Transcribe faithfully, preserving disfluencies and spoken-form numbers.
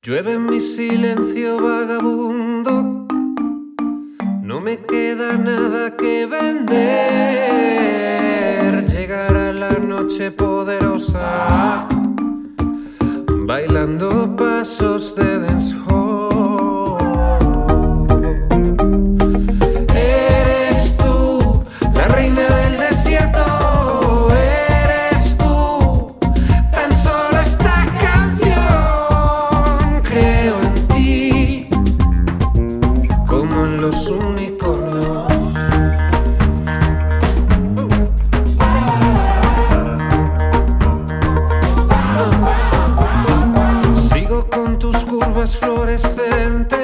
Llueve en mi silencio vagabundo, no me queda nada que vender. Llegará la noche poderosa, bailando pasos de dancehall. Eres tú, la reina del desierto. Eres tú, tan solo esta canción. Creo en ti, como en los unicornios. Sigo con tus curvas fluorescentes,